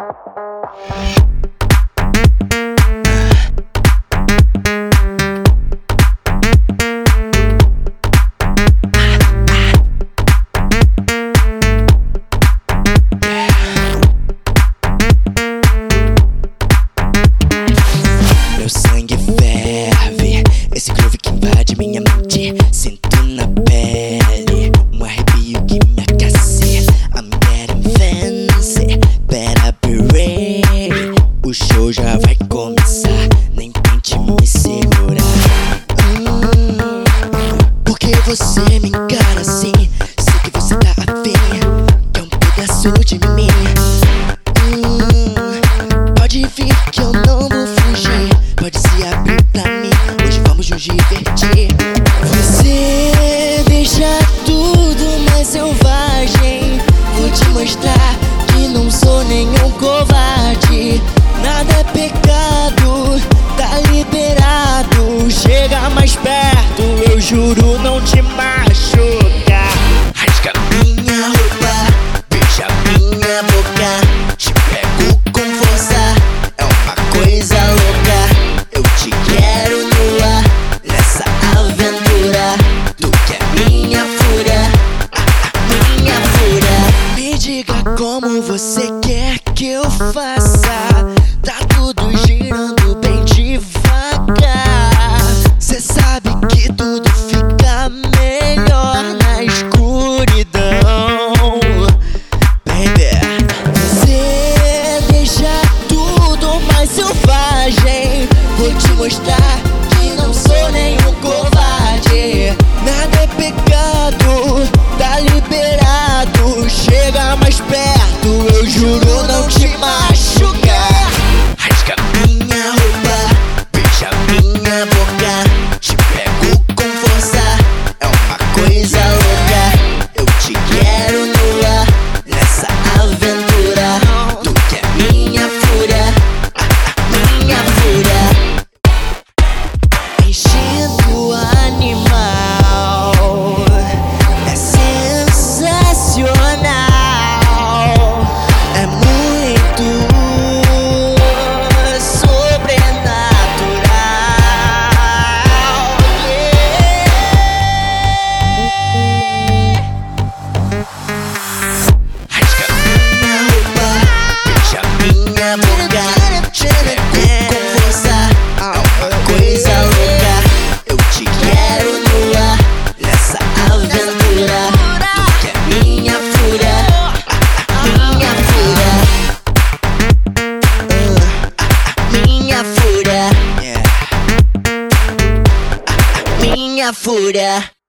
Meu sangue ferve, esse groove que invade minha mente. Sinto na pele um arrepio que me aquece. I'm getting fancy, better be ready. O show já vai começar, nem tente me segurar. Porque você me encara assim? Sei que você tá afim, que é um pedaço de mim. Pode vir que eu não vou fugir, pode se abrir pra mim, hoje vamos nos divertir. Você deixa tudo mais selvagem, vou te mostrar que não sou nenhum covarde. Nada é pecado, tá liberado. Chega mais perto, eu juro não te machucar. Rasga minha roupa, beija minha boca, te pego com força, é uma coisa louca. Eu te quero nua, nessa aventura. Tu que é minha fúria, minha fúria. Me diga como você quer que eu faça. Tá tudo girando bem devagar. Cê sabe que tudo fica melhor na escuridão, baby. Você deixa tudo mais selvagem, vou te mostrar que não sou nenhum covarde. Nada é pecado, tá liberado. Chega mais perto, eu juro não te machucar. Rasga minha roupa, beija minha boca, te pego com força, é uma coisa louca. Eu te quero nua, nessa aventura. Tu que é minha fúria, minha fúria. Enchendo o animal, é sensacional, é muito sobrenatural, Rasga minha roupa, beija minha boca, te pego com força, é uma coisa louca. Eu te quero nua, nessa aventura. Tu que é minha fúria, minha fúria, minha fúria, minha fúria.